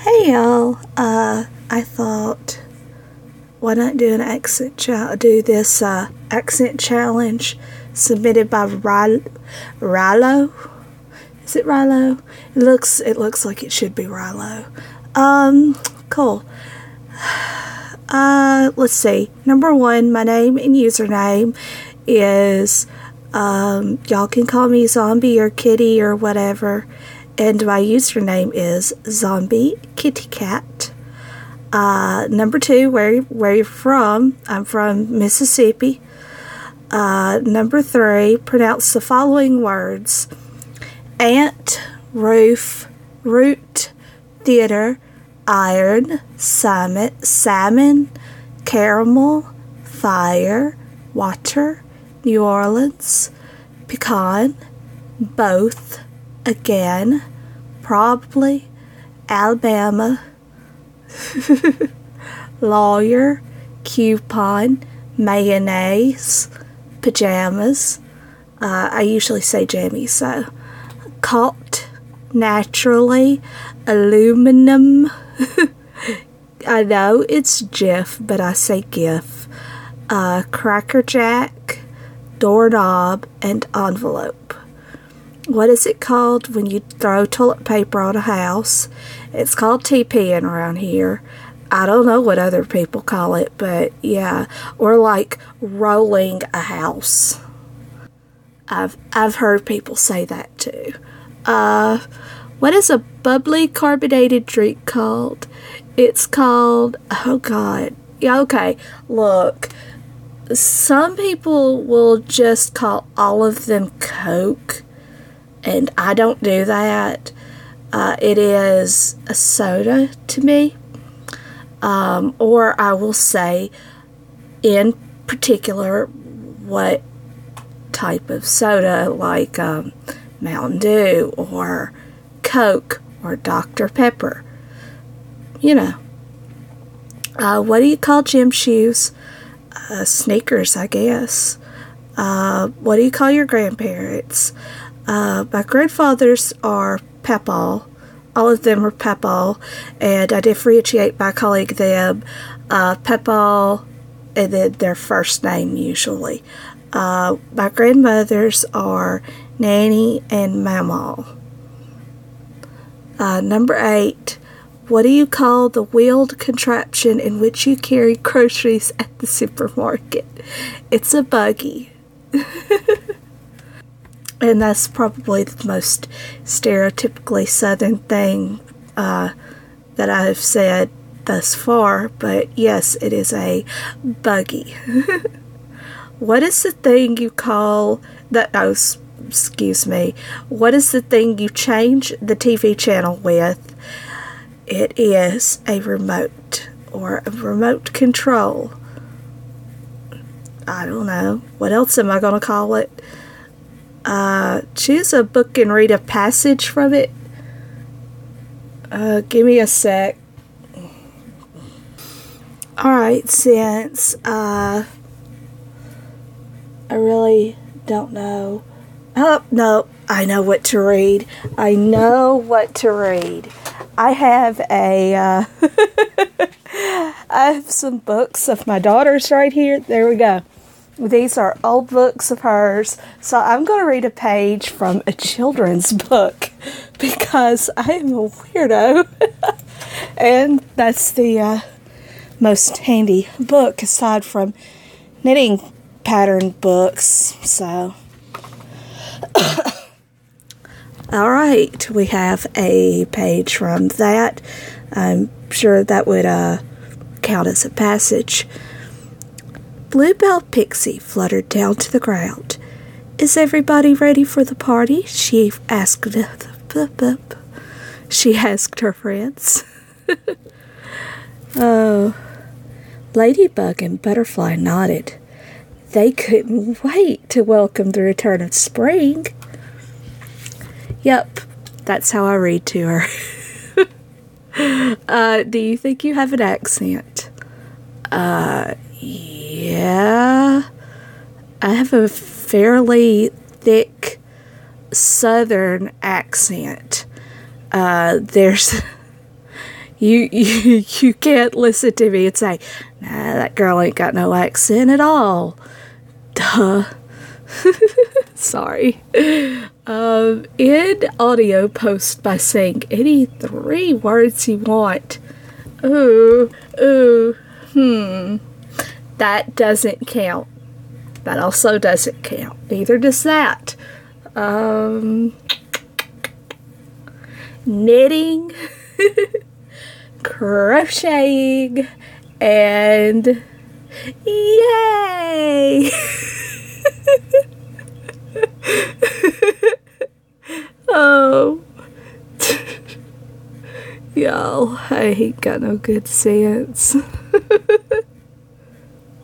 Hey y'all, I thought, why not do do this accent challenge submitted by Rilo? Is it Rilo? It looks like it should be Rilo. Cool. Let's see. Number one, my name and username is, y'all can call me Zombie or Kitty or whatever. And my username is Zombie Kitty Cat. Number two, where you're from. I'm from Mississippi. Number three, pronounce the following words: ant, roof, root, theater, iron, salmon, caramel, fire, water, New Orleans, pecan, both, again, probably, Alabama, lawyer, coupon, mayonnaise, pajamas. I usually say jammies, so caught, naturally, aluminum. I know it's Jif, but I say GIF. Crackerjack, doorknob, and envelope. What is it called when you throw toilet paper on a house? It's called TPing around here. I don't know what other people call it, but yeah. Or like rolling a house. I've heard people say that too. What is a bubbly carbonated drink called? It's called, oh God. Yeah, okay. Look, some people will just call all of them Coke, and I don't do that. It is a soda to me. Or I will say in particular what type of soda, like Mountain Dew or Coke or Dr. Pepper. You know. What do you call gym shoes? Sneakers, I guess. What do you call your grandparents? My grandfathers are Pepal. All of them are Pepal, and I differentiate by calling them Pepal and then their first name usually. My grandmothers are Nanny and Mamaw. Number 8. What do you call the wheeled contraption in which you carry groceries at the supermarket? It's a buggy. And that's probably the most stereotypically Southern thing that I've said thus far, but yes, it is a buggy. What is the thing you call that? Oh, excuse me. What is the thing you change the TV channel with? It is a remote or a remote control. I don't know. What else am I going to call it? Choose a book and read a passage from it. Give me a sec. Alright, since I really don't know. Oh, no, I know what to read. I have I have some books of my daughter's right here. There we go. These are old books of hers, so I'm going to read a page from a children's book because I am a weirdo. And that's the most handy book aside from knitting pattern books. So, alright, we have a page from that. I'm sure that would count as a passage. Bluebell Pixie fluttered down to the ground. Is everybody ready for the party? She asked her friends. Oh, Ladybug and Butterfly nodded. They couldn't wait to welcome the return of spring. Yep, that's how I read to her. Do you think you have an accent? Yeah, I have a fairly thick Southern accent. There's You can't listen to me and say, nah, that girl ain't got no accent at all. Duh. Sorry. End audio post by saying any 3 words you want. That doesn't count. That also doesn't count. Neither does that. Knitting, crocheting, and yay! Oh. Y'all, I ain't got no good sense.